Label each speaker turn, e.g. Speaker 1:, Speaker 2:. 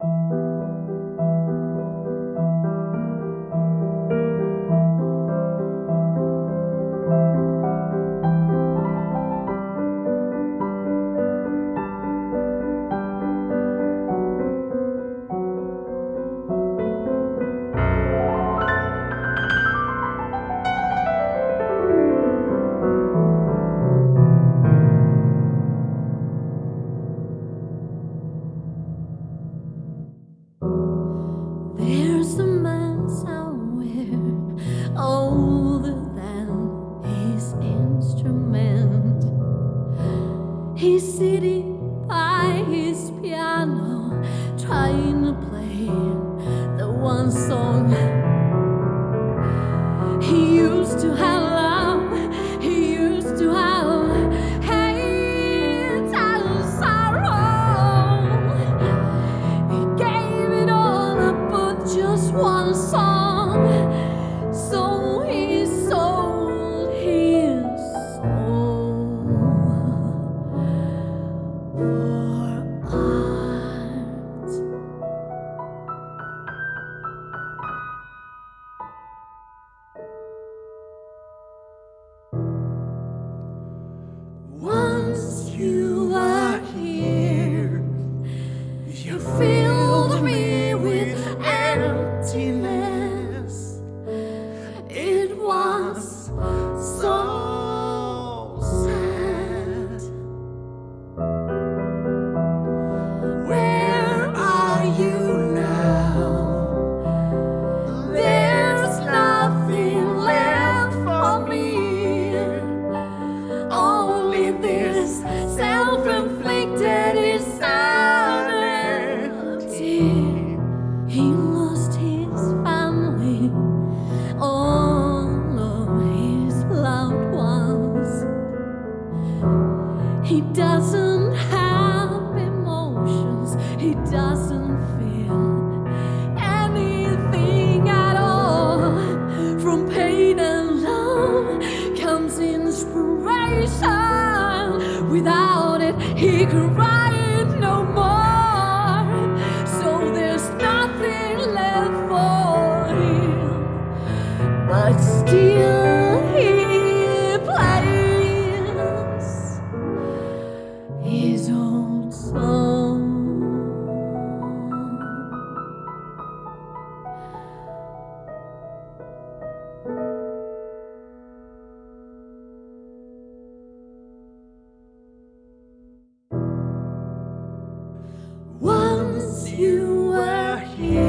Speaker 1: There's a man somewhere older than his instrument. He's sitting by his piano, trying to play the one song he used to have love, he used to have hate and sorrow. He gave it all up for just one song, so he sold his soul for art. Once you were here, you filled me with emptiness. It was so sad. Where are you now? There's nothing left for me, only this self-inflicted insanity. He lost his family, all of his loved ones. He doesn't have emotions, he doesn't feel anything at all. From pain and love comes inspiration. Without it, he can write no more. So there's nothing left for him, but still he plays his old song. Once you were here.